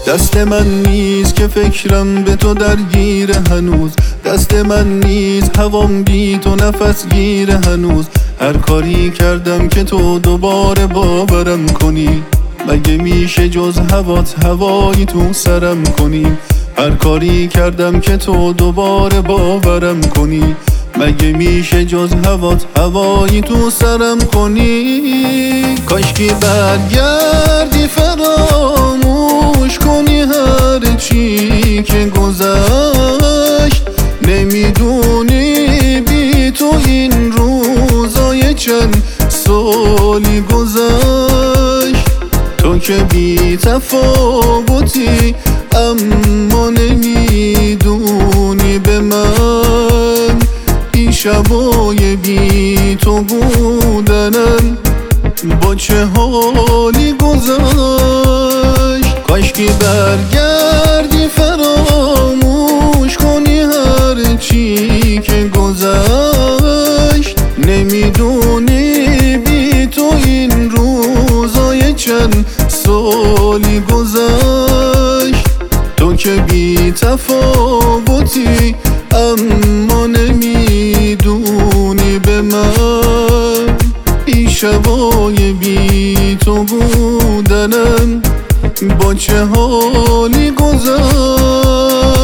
دست من نیست که فکرم به تو درگیره هنوز، دست من نیست هوام بی تو نفس گیره هنوز. هر کاری کردم که تو دوباره باورم کنی، مگه میشه جز هوات هوایی تو سرم کنی؟ هر کاری کردم که تو دوباره باورم کنی، مگه میشه جز هوات هوایی تو سرم کنی؟ کاشکی برگردی فراموش کنی هر چی که گذشت. نمیدونی بی تو این روزای چند سالی گذشت. تو که بی تفاوتی اما نمیدونی به من این شبای بی تو بودنن با چه حالی گذشت. کاشکی برگردی فراموش کنی هر چی که گذشت. نمیدونی بی تو این روزای چند سالی گذشت. تو که بی تفاوتی اما نمیدونی به من این شبای بی تو بودنم با چه حالی گذشت.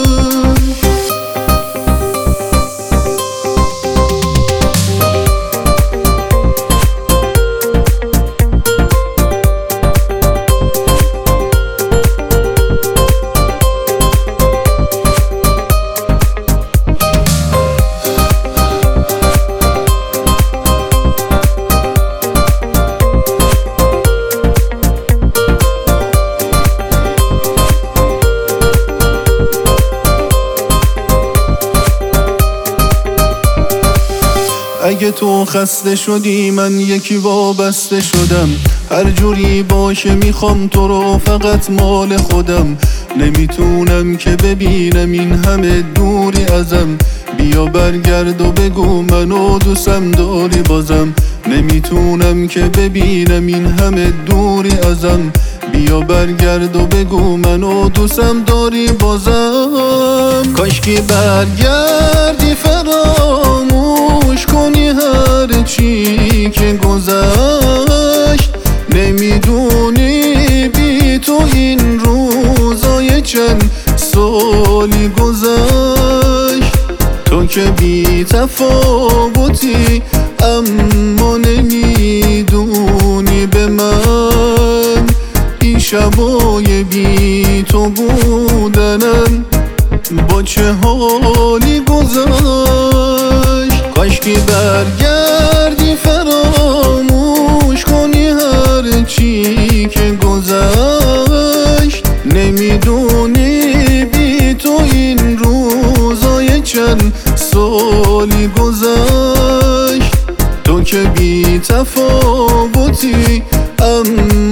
اگه تو خسته شدی من یکی وابسته شدم، هر جوری باشه میخوام تو رو فقط مال خودم. نمیتونم که ببینم این همه دوری ازم، بیا برگرد و بگو منو دوستم داری بازم. نمیتونم که ببینم این همه دوری ازم، بیا برگرد و بگو منو دوستم داری بازم. کاشکی برگردی فراموش کنی هر چی که گذشت. نمیدونی بی تو این روزای چند سالی گذشت. تو که بی تفاوتی اما نمیدونی به من این شبای بی تو بودنن با چه حالی گذشت. کاشکی برگردی فراموش کنی هر چی که گذشت. نمیدونی بی تو این روزای چند سالی گذشت. تو که بی تفاوتی اما